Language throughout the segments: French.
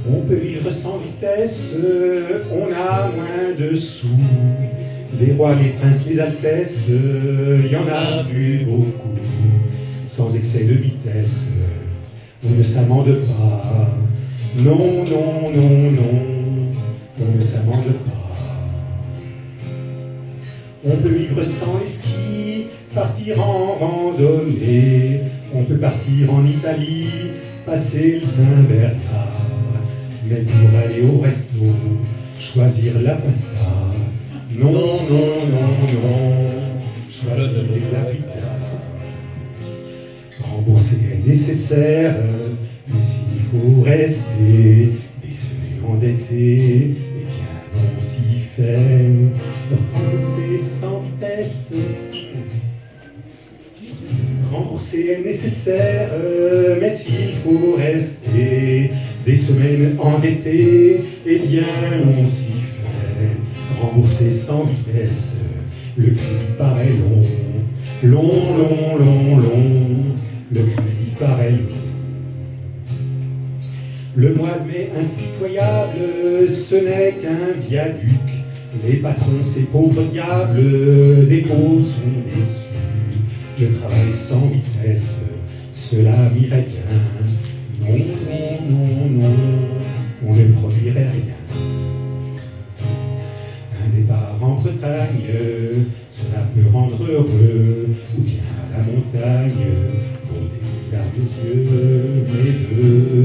On peut vivre sans vitesse, on a moins de sous. Les rois, les princes, les altesses, y en a plus beaucoup. Sans excès de vitesse, on ne s'amende pas. Non, non, non, non, on ne s'amende pas. On peut vivre sans les skis, partir en randonnée. On peut partir en Italie, passer le Saint-Bernard. Mais pour aller au resto, choisir la pasta. Non, non, non, non, choisir la pizza. Rembourser est nécessaire, mais s'il faut rester des semaines endettés, eh bien on s'y fait. Rembourser sans vitesse. Rembourser est nécessaire, mais s'il faut rester des semaines endettées, eh bien on s'y fait. Rembourser sans vitesse, le crédit paraît long, long, long, long, long, le crédit paraît long. Le mois de mai impitoyable, ce n'est qu'un viaduc. Les patrons, ces pauvres diables, des pauvres sont déçus. Je travaille sans vitesse, cela m'irait bien. Non, non, non, non, on ne produirait rien. Un départ en Bretagne, cela peut rendre heureux. Ou bien à la montagne, pour des larmes aux yeux. Mais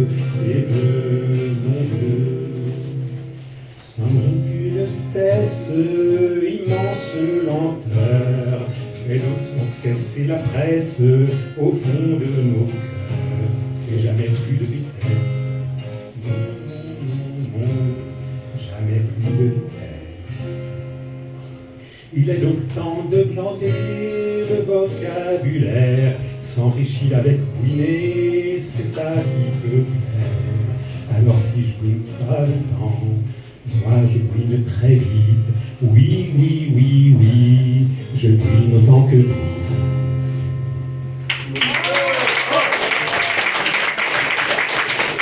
non bleu, sans aucune vitesse, immense lenteur. Et donc c'est la presse au fond de nos cœurs. Et jamais plus de vitesse. Non, non, non, jamais plus de vitesse. Il est donc temps de glander le vocabulaire, s'enrichir avec bouiner, c'est ça qui peut plaire. Alors si je bouine pas longtemps, moi je bouine très vite. Oui, oui, oui, oui, je bouine autant que vous.